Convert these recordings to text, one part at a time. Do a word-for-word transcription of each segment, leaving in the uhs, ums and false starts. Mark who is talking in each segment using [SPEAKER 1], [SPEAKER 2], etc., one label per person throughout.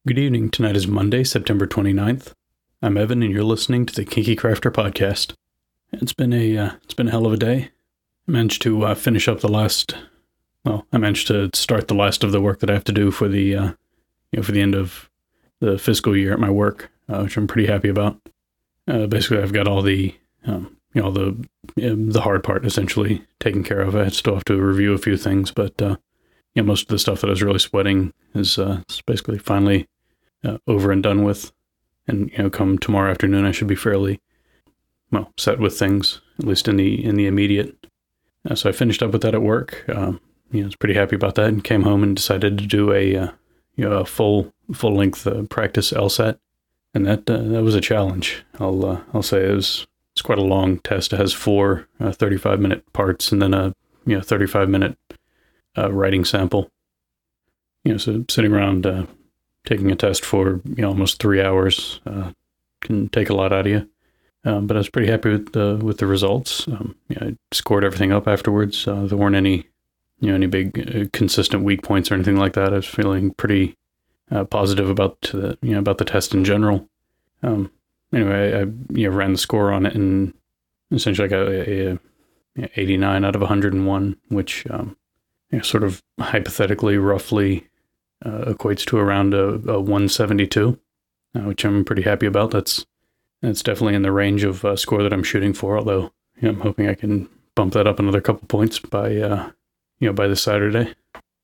[SPEAKER 1] Good evening. Tonight is Monday, September twenty-ninth. I'm Evan, and you're listening to the Kinky Crafter podcast. It's been a uh, it's been a hell of a day. I managed to uh, finish up the last. Well, I managed to start the last of the work that I have to do for the uh, you know for the end of the fiscal year at my work, uh, which I'm pretty happy about. Uh, basically, I've got all the um, you know the um, the hard part essentially taken care of. I still have to review a few things, but uh, you know, most of the stuff that I was really sweating is, uh, is basically finally Uh, over and done with, and you know, come tomorrow afternoon, I should be fairly well set with things, at least in the in the immediate. Uh, so I finished up with that at work. Um, you know, I was pretty happy about that, and came home and decided to do a uh, you know a full full length uh, practice LSAT, and that uh, that was a challenge. I'll uh, I'll say it was it's quite a long test. It has four uh, thirty-five minute parts, and then a you know thirty-five minute uh, writing sample. You know, so sitting around. Uh, Taking a test for you know almost three hours uh, can take a lot out of you, um, but I was pretty happy with the with the results. Um, you know, I scored everything up afterwards. Uh, there weren't any you know any big uh, consistent weak points or anything like that. I was feeling pretty uh, positive about the you know about the test in general. Um, anyway, I, I you know ran the score on it, and essentially I got a, a, a eighty-nine out of one hundred one, which um, you know, sort of hypothetically, roughly. Uh, equates to around a, a one seventy-two, uh, which I'm pretty happy about. That's that's definitely in the range of uh, score that I'm shooting for. Although you know, I'm hoping I can bump that up another couple points by uh, you know by this Saturday.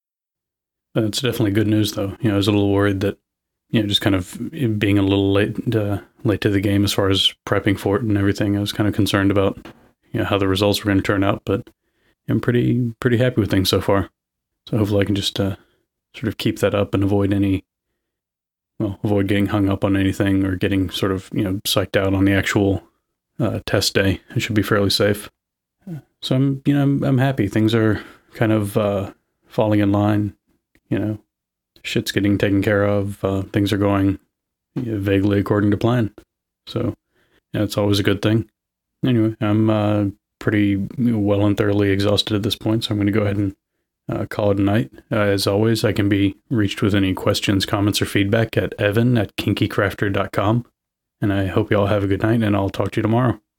[SPEAKER 1] But it's definitely good news, though. You know, I was a little worried that you know just kind of being a little late uh, late to the game as far as prepping for it and everything. I was kind of concerned about you know how the results were going to turn out, but I'm pretty pretty happy with things so far. So hopefully I can just. Uh, sort of keep that up and avoid any, well, avoid getting hung up on anything or getting sort of, you know, psyched out on the actual uh, test day. It should be fairly safe. So I'm, you know, I'm, I'm happy. Things are kind of uh, falling in line, you know, shit's getting taken care of. Uh, things are going you know, vaguely according to plan. So, yeah, it's always a good thing. Anyway, I'm uh, pretty well and thoroughly exhausted at this point, so I'm going to go ahead and Uh, call it a night. Uh, as always, I can be reached with any questions, comments, or feedback at evan at kinky crafter dot com. And I hope you all have a good night, and I'll talk to you tomorrow.